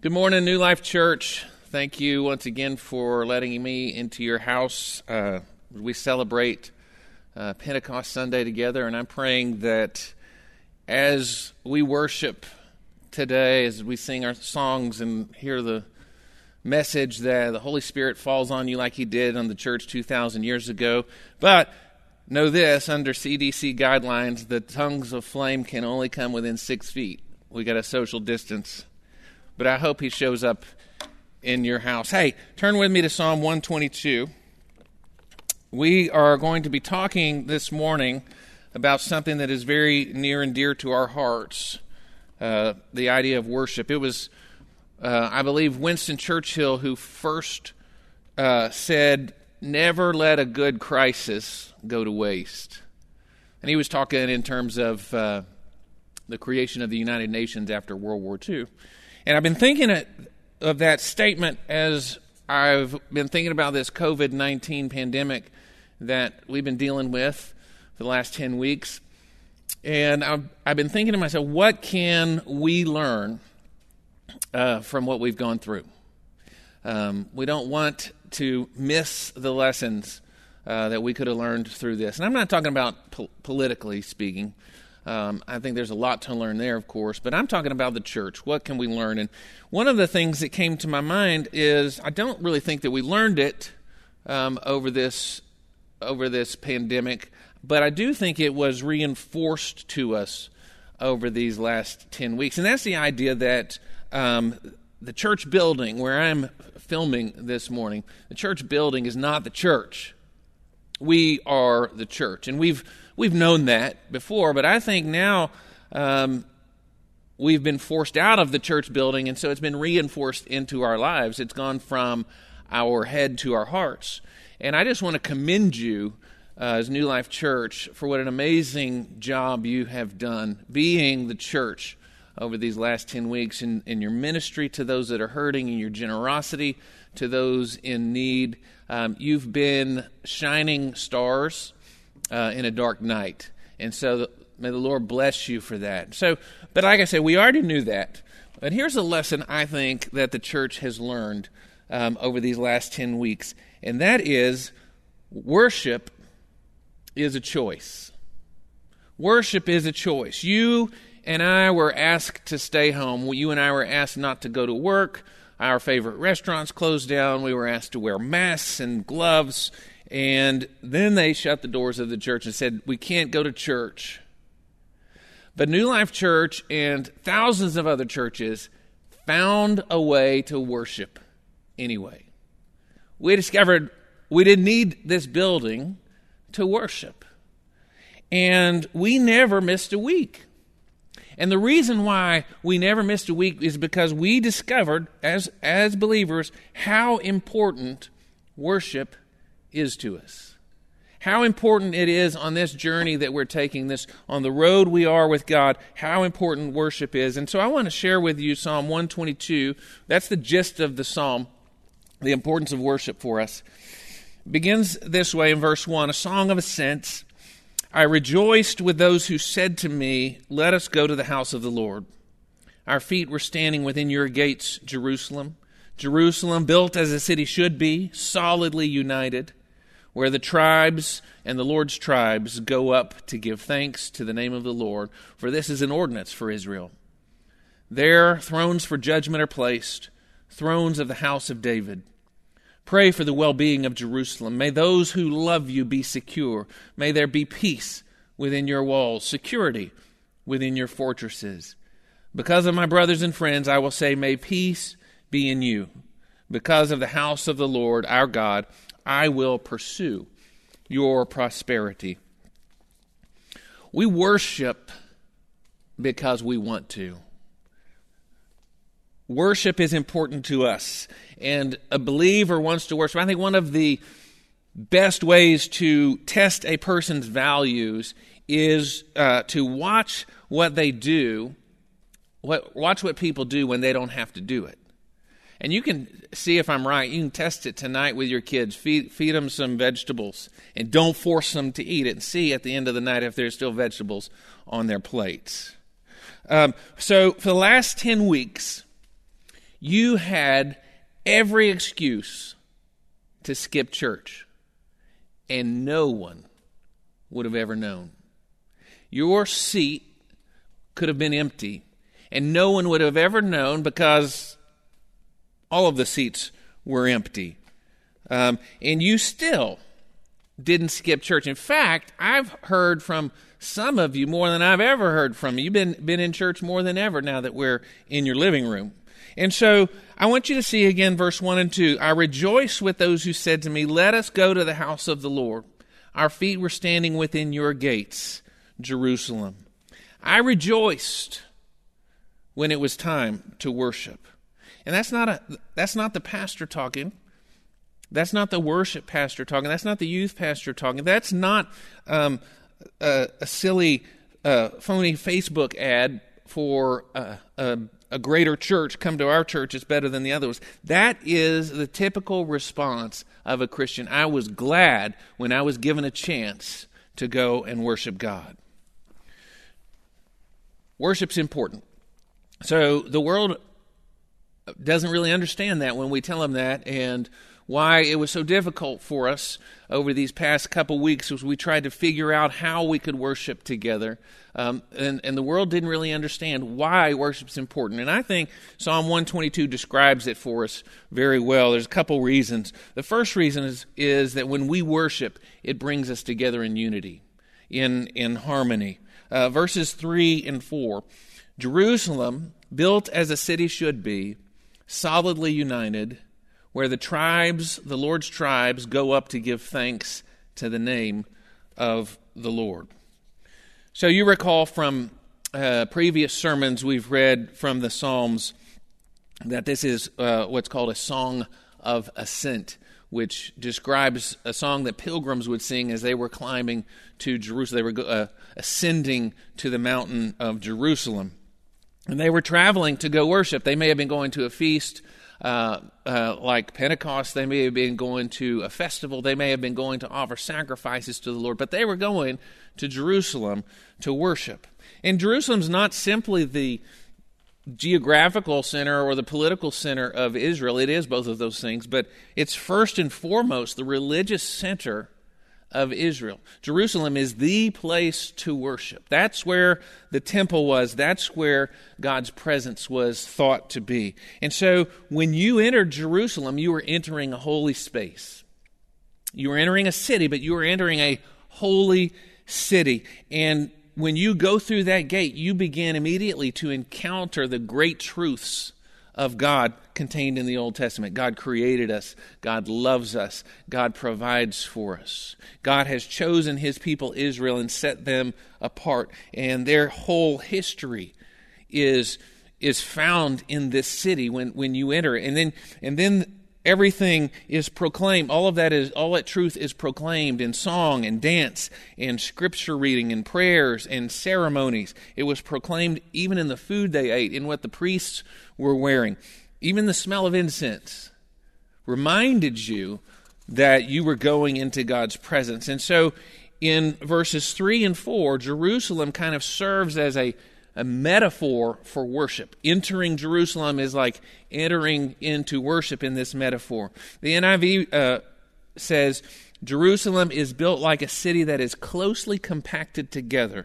Good morning, New Life Church. Thank you once again for letting me into your house. We celebrate Pentecost Sunday together, and I'm praying that as we worship today, as we sing our songs and hear the message, that the Holy Spirit falls on you like He did on the church 2,000 years ago. But know this, under CDC guidelines, the tongues of flame can only come within 6 feet. We got a social distance. But I hope He shows up in your house. Hey, turn with me to Psalm 122. We are going to be talking this morning about something that is very near and dear to our hearts, the idea of worship. It was, I believe, Winston Churchill who first said, "Never let a good crisis go to waste." And he was talking in terms of the creation of the United Nations after World War II. And I've been thinking of that statement as I've been thinking about this COVID-19 pandemic that we've been dealing with for the last 10 weeks. And I've been thinking to myself, what can we learn from what we've gone through? We don't want to miss the lessons that we could have learned through this. And I'm not talking about politically speaking. I think there's a lot to learn there, of course, but I'm talking about the church. What can we learn? And one of the things that came to my mind is I don't really think that we learned it over this pandemic, but I do think it was reinforced to us over these last 10 weeks. And that's the idea that the church building, where I'm filming this morning, the church building is not the church. We are the church, and we've known that before, but I think now we've been forced out of the church building, and so it's been reinforced into our lives. It's gone from our head to our hearts. And I just want to commend you as New Life Church for what an amazing job you have done being the church over these last 10 weeks in your ministry to those that are hurting, and your generosity to those in need. You've been shining stars in a dark night. And so may the Lord bless you for that. So, but like I said, we already knew that. But here's a lesson I think that the church has learned over these last 10 weeks. And that is worship is a choice. Worship is a choice. You and I were asked to stay home. You and I were asked not to go to work. Our favorite restaurants closed down. We were asked to wear masks and gloves. And then they shut the doors of the church and said, we can't go to church. But New Life Church and thousands of other churches found a way to worship anyway. We discovered we didn't need this building to worship. And we never missed a week. And the reason why we never missed a week is because we discovered, as believers, how important worship is to us. How important it is on this journey that we're taking, this on the road we are with God, how important worship is. And so I want to share with you Psalm 122. That's the gist of the psalm, the importance of worship for us. It begins this way in verse 1, a song of ascents. I rejoiced with those who said to me, let us go to the house of the Lord. Our feet were standing within your gates, Jerusalem. Jerusalem, built as a city should be, solidly united, where the tribes and the Lord's tribes go up to give thanks to the name of the Lord, for this is an ordinance for Israel. There thrones for judgment are placed, thrones of the house of David. Pray for the well-being of Jerusalem. May those who love you be secure. May there be peace within your walls, security within your fortresses. Because of my brothers and friends, I will say, may peace be in you. Because of the house of the Lord, our God, I will pursue your prosperity. We worship because we want to. Worship is important to us, and a believer wants to worship. I think one of the best ways to test a person's values is to watch what they do, watch what people do when they don't have to do it. And you can see if I'm right. You can test it tonight with your kids. Feed them some vegetables, and don't force them to eat it, and see at the end of the night if there's still vegetables on their plates. So for the last 10 weeks, you had every excuse to skip church, and no one would have ever known. Your seat could have been empty, and no one would have ever known because all of the seats were empty. And you still didn't skip church. In fact, I've heard from some of you more than I've ever heard from you. You've been in church more than ever now that we're in your living room. And so I want you to see again verse 1 and 2. I rejoice with those who said to me, let us go to the house of the Lord. Our feet were standing within your gates, Jerusalem. I rejoiced when it was time to worship. And that's not the pastor talking. That's not the worship pastor talking. That's not the youth pastor talking. That's not a silly, phony Facebook ad for a greater church. Come to our church, it's better than the others. That is the typical response of a Christian. I was glad when I was given a chance to go and worship God. Worship's important. So the world doesn't really understand that when we tell them that, and why it was so difficult for us over these past couple weeks as we tried to figure out how we could worship together. And the world didn't really understand why worship's important. And I think Psalm 122 describes it for us very well. There's a couple reasons. The first reason is that when we worship, it brings us together in unity, in harmony. Verses 3 and 4. Jerusalem, built as a city should be, solidly united, where the Lord's tribes go up to give thanks to the name of the Lord. So you recall from previous sermons we've read from the Psalms that this is what's called a song of ascent, which describes a song that pilgrims would sing as they were climbing to Jerusalem. They were ascending to the mountain of Jerusalem. And they were traveling to go worship. They may have been going to a feast like Pentecost. They may have been going to a festival. They may have been going to offer sacrifices to the Lord. But they were going to Jerusalem to worship. And Jerusalem's not simply the geographical center or the political center of Israel. It is both of those things. But it's first and foremost the religious center of Israel. Jerusalem is the place to worship. That's where the temple was. That's where God's presence was thought to be. And so when you entered Jerusalem, you were entering a holy space. You were entering a city, but you were entering a holy city. And when you go through that gate, you begin immediately to encounter the great truths of God contained in the Old Testament. God created us. God loves us. God provides for us. God has chosen His people Israel and set them apart. And their whole history is found in this city when you enter. And then everything is proclaimed. All that truth is proclaimed in song and dance and scripture reading and prayers and ceremonies. It was proclaimed even in the food they ate, in what the priests were wearing. Even the smell of incense reminded you that you were going into God's presence. And so in verses 3 and 4, Jerusalem kind of serves as a metaphor for worship. Entering Jerusalem is like entering into worship in this metaphor. The NIV says, Jerusalem is built like a city that is closely compacted together.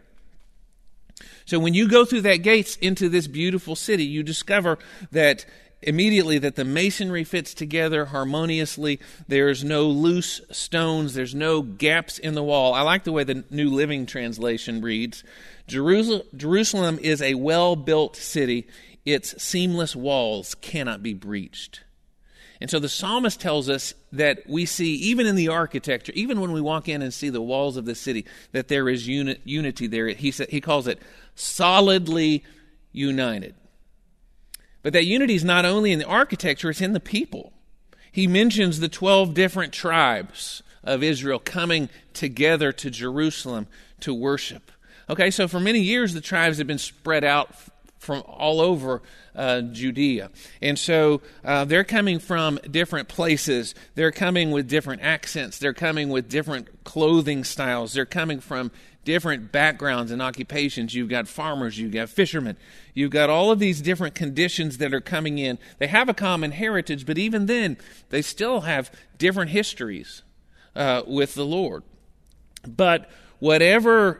So when you go through that gates into this beautiful city, you discover that immediately that the masonry fits together harmoniously. There's no loose stones. There's no gaps in the wall. I like the way the New Living Translation reads. Jerusalem is a well-built city. Its seamless walls cannot be breached. And so the psalmist tells us that we see, even in the architecture, even when we walk in and see the walls of the city, that there is unity there. He calls it solidly united. But that unity is not only in the architecture, it's in the people. He mentions the 12 different tribes of Israel coming together to Jerusalem to worship. Okay, so for many years the tribes have been spread out from all over Judea. And so they're coming from different places. They're coming with different accents. They're coming with different clothing styles. They're coming from different backgrounds and occupations. You've got farmers, you've got fishermen, you've got all of these different conditions that are coming in. They have a common heritage, but even then, they still have different histories with the Lord. But whatever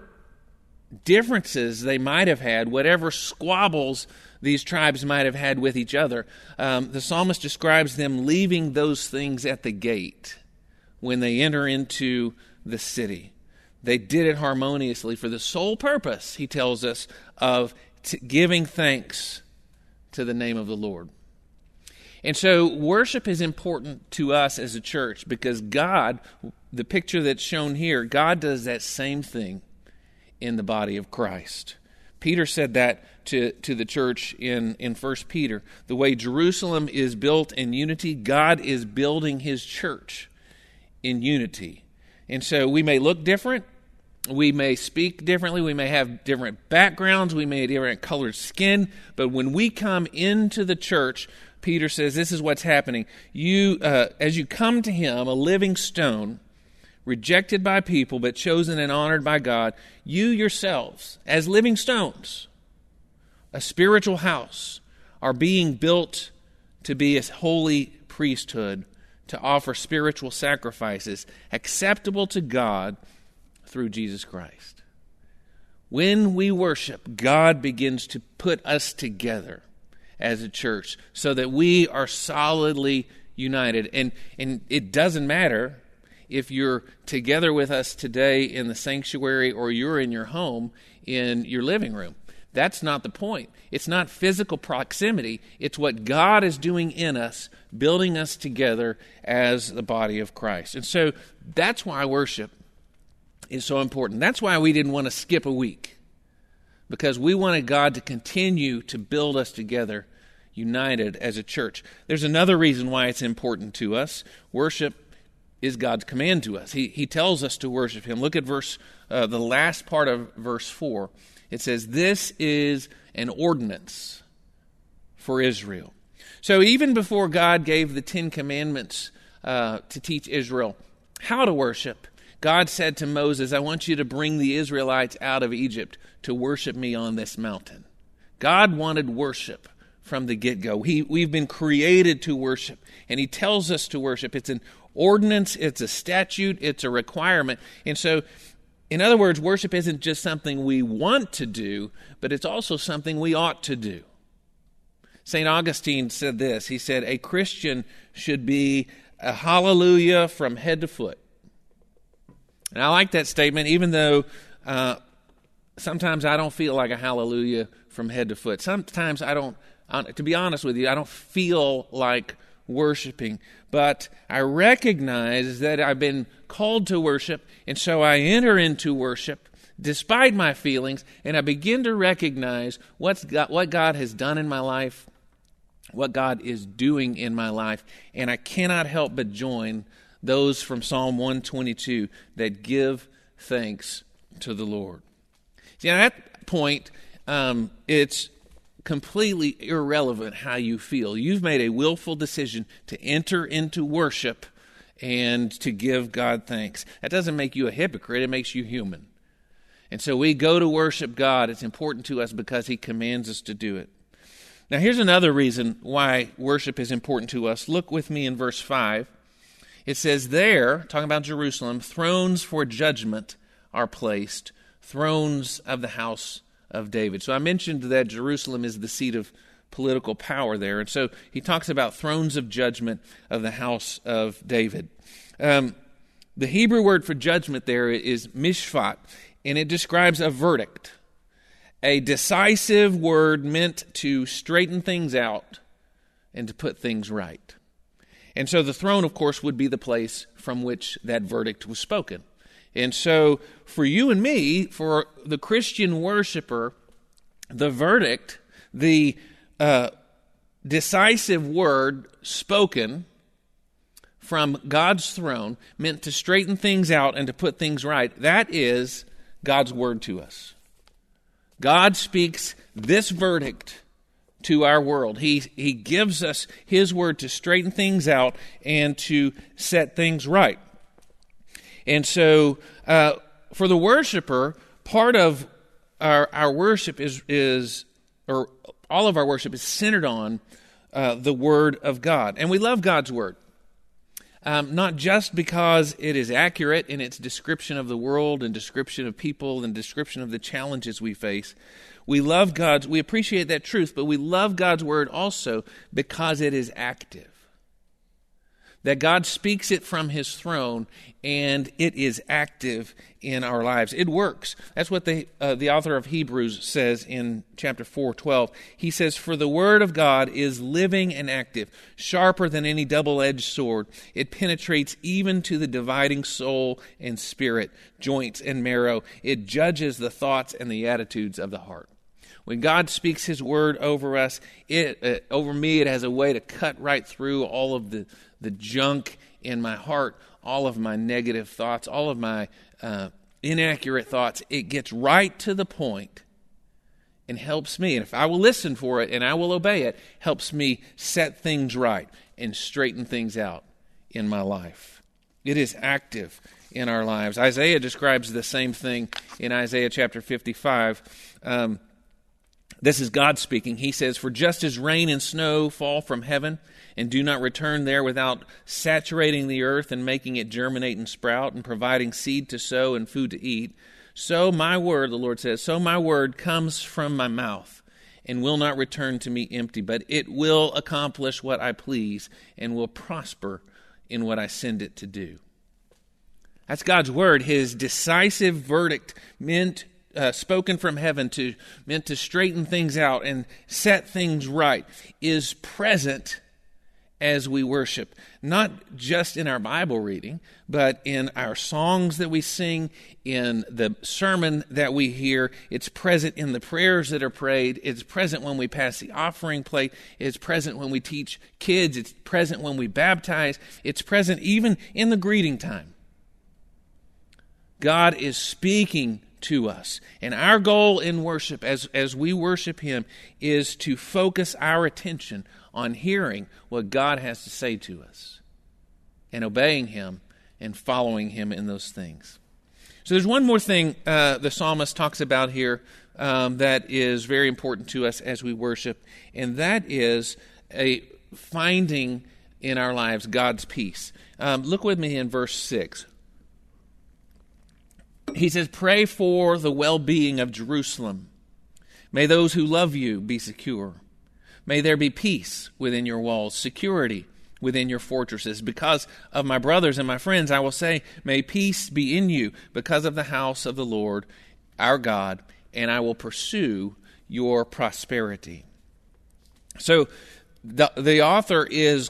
differences they might have had, whatever squabbles these tribes might have had with each other, the psalmist describes them leaving those things at the gate when they enter into the city. They did it harmoniously for the sole purpose, he tells us, of giving thanks to the name of the Lord. And so worship is important to us as a church because God, the picture that's shown here, God does that same thing in the body of Christ. Peter said that to the church in 1 Peter. The way Jerusalem is built in unity, God is building his church in unity. And so we may look different, we may speak differently, we may have different backgrounds, we may have different colored skin, but when we come into the church, Peter says this is what's happening. You, as you come to him, a living stone, rejected by people but chosen and honored by God, you yourselves, as living stones, a spiritual house, are being built to be a holy priesthood, to offer spiritual sacrifices acceptable to God through Jesus Christ. When we worship, God begins to put us together as a church so that we are solidly united. And it doesn't matter if you're together with us today in the sanctuary or you're in your home in your living room. That's not the point. It's not physical proximity. It's what God is doing in us, building us together as the body of Christ. And so that's why worship is so important. That's why we didn't want to skip a week, because we wanted God to continue to build us together, united as a church. There's another reason why it's important to us. Worship is God's command to us. He tells us to worship him. Look at the last part of verse 4. It says, this is an ordinance for Israel. So even before God gave the 10 Commandments to teach Israel how to worship, God said to Moses, I want you to bring the Israelites out of Egypt to worship me on this mountain. God wanted worship from the get-go. We've been created to worship, and he tells us to worship. It's an ordinance, it's a statute, it's a requirement. And so, in other words, worship isn't just something we want to do, but it's also something we ought to do. St. Augustine said this. He said, a Christian should be a hallelujah from head to foot. And I like that statement, even though sometimes I don't feel like a hallelujah from head to foot. Sometimes I don't, to be honest with you, I don't feel like worshiping. But I recognize that I've been called to worship, and so I enter into worship despite my feelings, and I begin to recognize what God has done in my life, what God is doing in my life, and I cannot help but join those from Psalm 122 that give thanks to the Lord. See, at that point, it's completely irrelevant how you feel. You've made a willful decision to enter into worship and to give God thanks. That doesn't make you a hypocrite. It makes you human. And so we go to worship God. It's important to us because he commands us to do it. Now, here's another reason why worship is important to us. Look with me in verse 5. It says there, talking about Jerusalem, thrones for judgment are placed, thrones of the house of David. So I mentioned that Jerusalem is the seat of political power there. And so he talks about thrones of judgment of the house of David. The Hebrew word for judgment there is mishpat, and it describes a verdict, a decisive word meant to straighten things out and to put things right. And so the throne, of course, would be the place from which that verdict was spoken. And so for you and me, for the Christian worshiper, the verdict, the decisive word spoken from God's throne meant to straighten things out and to put things right. That is God's word to us. God speaks this verdict to our world. He gives us his word to straighten things out and to set things right. And so for the worshiper, part of our worship is all of our worship is centered on the Word of God. And we love God's Word. Not just because it is accurate in its description of the world and description of people and description of the challenges we face. We appreciate that truth, but we love God's Word also because it is active. That God speaks it from His throne, and it is active in our lives. It works. That's what the author of Hebrews says in chapter 4:12. He says, "For the Word of God is living and active, sharper than any double-edged sword. It penetrates even to the dividing soul and spirit, joints and marrow. It judges the thoughts and the attitudes of the heart." When God speaks His Word over us, over me, it has a way to cut right through all of the junk in my heart, all of my negative thoughts, all of my inaccurate thoughts. It gets right to the point and helps me. And if I will listen for it and I will obey it, helps me set things right and straighten things out in my life. It is active in our lives. Isaiah describes the same thing in Isaiah chapter 55. This is God speaking. He says, "For just as rain and snow fall from heaven and do not return there without saturating the earth and making it germinate and sprout and providing seed to sow and food to eat, so my word," the Lord says, "so my word comes from my mouth and will not return to me empty, but it will accomplish what I please and will prosper in what I send it to do." That's God's word, His decisive verdict spoken from heaven meant to straighten things out and set things right, is present as we worship. Not just in our Bible reading, but in our songs that we sing, in the sermon that we hear. It's present in the prayers that are prayed. It's present when we pass the offering plate. It's present when we teach kids. It's present when we baptize. It's present even in the greeting time. God is speaking to us. And our goal in worship, as we worship Him, is to focus our attention on hearing what God has to say to us and obeying Him and following Him in those things. So there's one more thing the psalmist talks about here that is very important to us as we worship, and that is finding in our lives God's peace. Look with me in verse 6. He says, "Pray for the well-being of Jerusalem. May those who love you be secure. May there be peace within your walls, security within your fortresses. Because of my brothers and my friends, I will say, may peace be in you because of the house of the Lord, our God, and I will pursue your prosperity." So the author is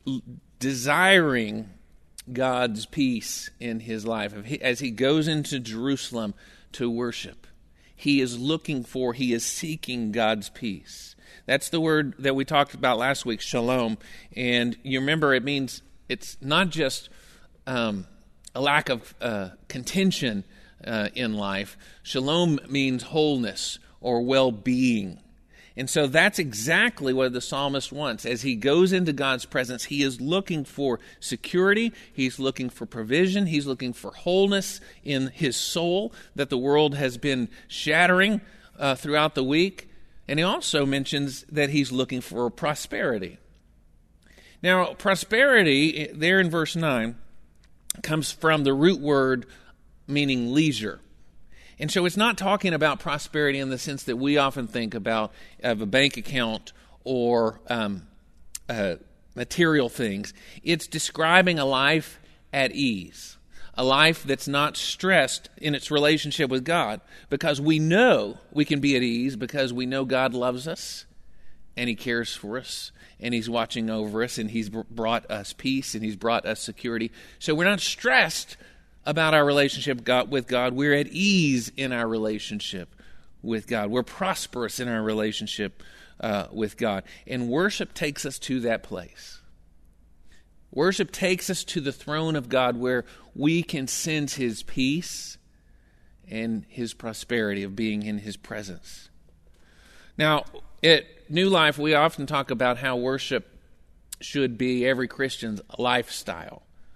desiring God's peace in his life. As he goes into Jerusalem to worship, he is seeking God's peace. That's the word that we talked about last week, shalom. And you remember it's not just a lack of contention in life. Shalom means wholeness or well-being. And so that's exactly what the psalmist wants. As he goes into God's presence, he is looking for security, he's looking for provision, he's looking for wholeness in his soul that the world has been shattering throughout the week. And he also mentions that he's looking for prosperity. Now, prosperity, there in verse 9, comes from the root word meaning leisure. And so it's not talking about prosperity in the sense that we often think about of a bank account or material things. It's describing a life at ease, a life that's not stressed in its relationship with God, because we know we can be at ease because we know God loves us and He cares for us and He's watching over us and He's brought us peace and He's brought us security. So we're not stressed about our relationship with God. We're at ease in our relationship with God. We're prosperous in our relationship with God. And worship takes us to that place. Worship takes us to the throne of God where we can sense His peace and His prosperity of being in His presence. Now, at New Life, we often talk about how worship should be every Christian's lifestyle.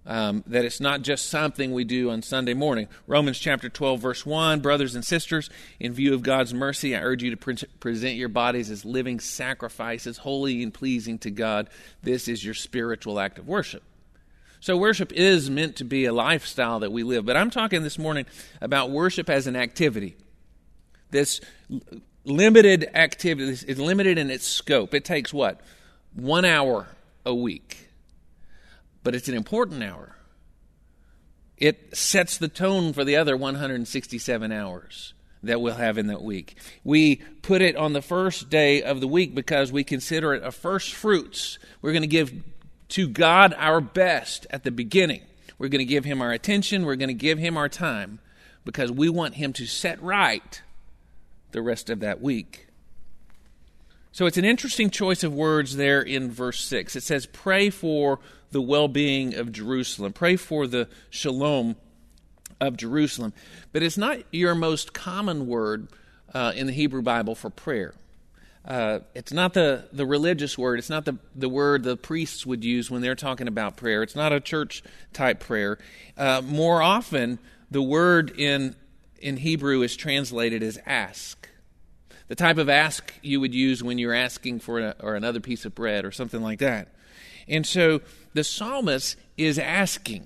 that it's not just something we do on Sunday morning. Romans chapter 12, verse 1, brothers and sisters, in view of God's mercy, I urge you to present your bodies as living sacrifices, holy and pleasing to God. This is your spiritual act of worship. So worship is meant to be a lifestyle that we live. But I'm talking this morning about worship as an activity. This limited activity is limited in its scope. It takes what? 1 hour a week. But it's an important hour. It sets the tone for the other 167 hours that we'll have in that week. We put it on the first day of the week because we consider it a first fruits. We're going to give to God our best at the beginning. We're going to give Him our attention. We're going to give Him our time because we want Him to set right the rest of that week. So it's an interesting choice of words there in verse 6. It says, pray for the well-being of Jerusalem. Pray for the shalom of Jerusalem. But it's not your most common word in the Hebrew Bible for prayer. It's not the religious word. It's not the word the priests would use when they're talking about prayer. It's not a church-type prayer. More often, the word in Hebrew is translated as ask. The type of ask you would use when you're asking for another piece of bread or something like that. And so the psalmist is asking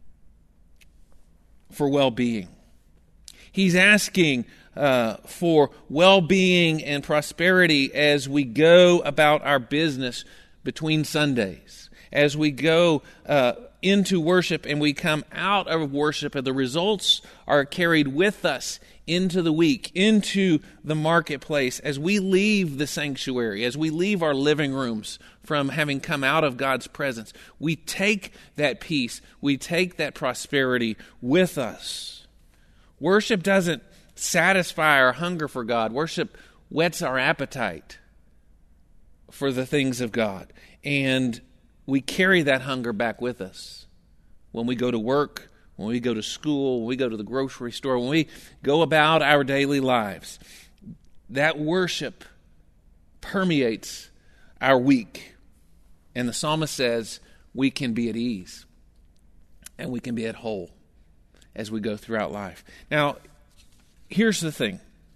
for well-being. He's asking for well-being and prosperity as we go about our business between Sundays, as we go into worship and we come out of worship, and the results are carried with us into the week, into the marketplace, as we leave the sanctuary, as we leave our living rooms from having come out of God's presence. We take that peace, we take that prosperity with us. Worship doesn't satisfy our hunger for God. Worship whets our appetite for the things of God. And we carry that hunger back with us when we go to work, when we go to school, when we go to the grocery store, when we go about our daily lives. That worship permeates our week. And the psalmist says we can be at ease and we can be at whole as we go throughout life. Now, here's the thing.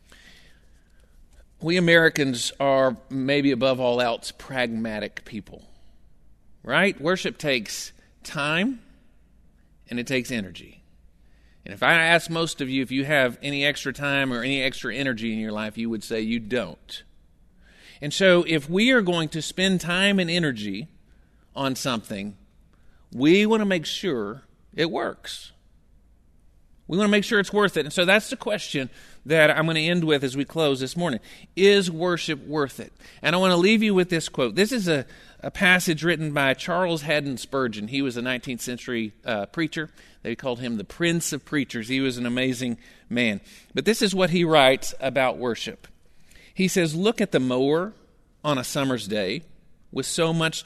We Americans are maybe above all else pragmatic people, right? Worship takes time and it takes energy. And if I ask most of you if you have any extra time or any extra energy in your life, you would say you don't. And so if we are going to spend time and energy on something, we want to make sure it works. We want to make sure it's worth it. And so that's the question that I'm going to end with as we close this morning. Is worship worth it? And I want to leave you with this quote. This is a passage written by Charles Haddon Spurgeon. He was a 19th century preacher. They called him the Prince of Preachers. He was an amazing man. But this is what he writes about worship. He says, look at the mower on a summer's day with so much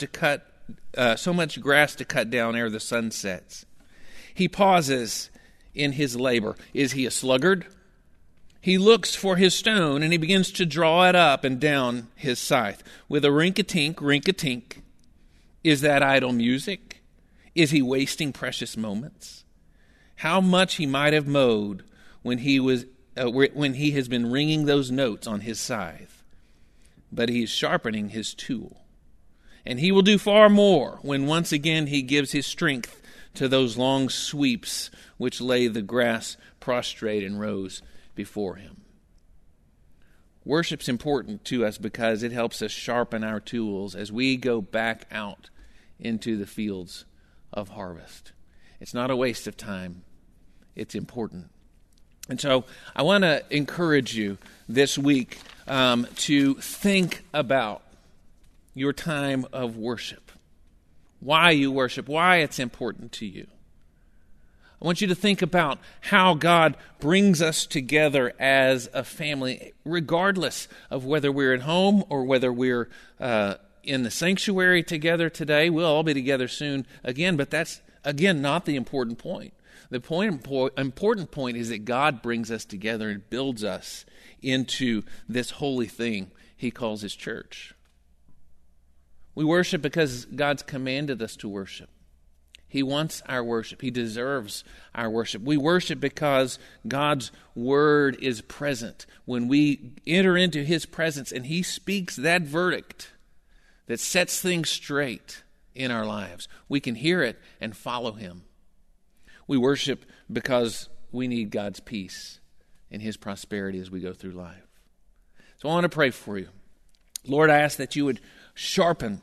grass to cut down ere the sun sets. He pauses in his labor. Is he a sluggard? He looks for his stone, and he begins to draw it up and down his scythe. With a rink-a-tink, rink-a-tink. Is that idle music? Is he wasting precious moments? How much he might have mowed when he has been ringing those notes on his scythe. But he is sharpening his tool. And he will do far more when once again he gives his strength to those long sweeps which lay the grass prostrate in rows before him. Worship's important to us because it helps us sharpen our tools as we go back out into the fields of harvest. It's not a waste of time. It's important. And so I want to encourage you this week to think about your time of worship, why you worship, why it's important to you. I want you to think about how God brings us together as a family, regardless of whether we're at home or whether we're in the sanctuary together today. We'll all be together soon again, but that's, again, not the important point. The important point is that God brings us together and builds us into this holy thing He calls His church. We worship because God's commanded us to worship. He wants our worship. He deserves our worship. We worship because God's word is present. When we enter into his presence and he speaks that verdict that sets things straight in our lives, we can hear it and follow him. We worship because we need God's peace and his prosperity as we go through life. So I want to pray for you. Lord, I ask that you would sharpen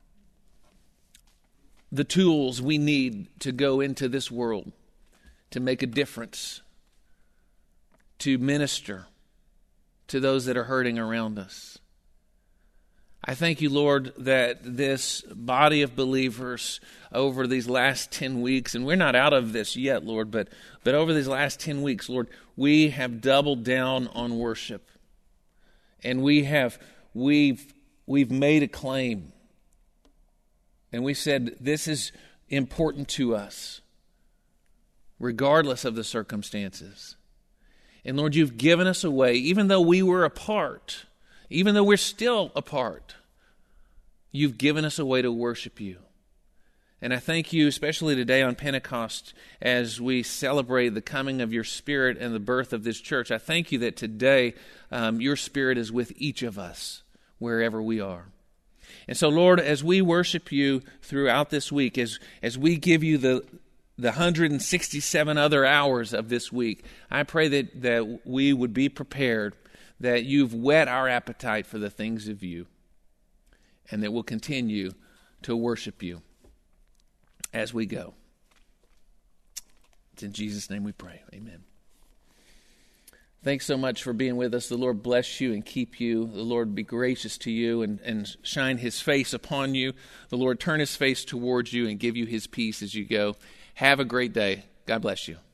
the tools we need to go into this world, to make a difference, to minister to those that are hurting around us. I thank you, Lord, that this body of believers over these last 10 weeks, and we're not out of this yet, Lord, but over these last 10 weeks, Lord, we have doubled down on worship. And we've made a claim. And we said, this is important to us, regardless of the circumstances. And Lord, you've given us a way, even though we were apart, even though we're still apart, you've given us a way to worship you. And I thank you, especially today on Pentecost, as we celebrate the coming of your Spirit and the birth of this church. I thank you that today your Spirit is with each of us, wherever we are. And so, Lord, as we worship you throughout this week, as we give you the 167 other hours of this week, I pray that we would be prepared, that you've whet our appetite for the things of you, and that we'll continue to worship you as we go. It's in Jesus' name we pray. Amen. Thanks so much for being with us. The Lord bless you and keep you. The Lord be gracious to you and shine his face upon you. The Lord turn his face towards you and give you his peace as you go. Have a great day. God bless you.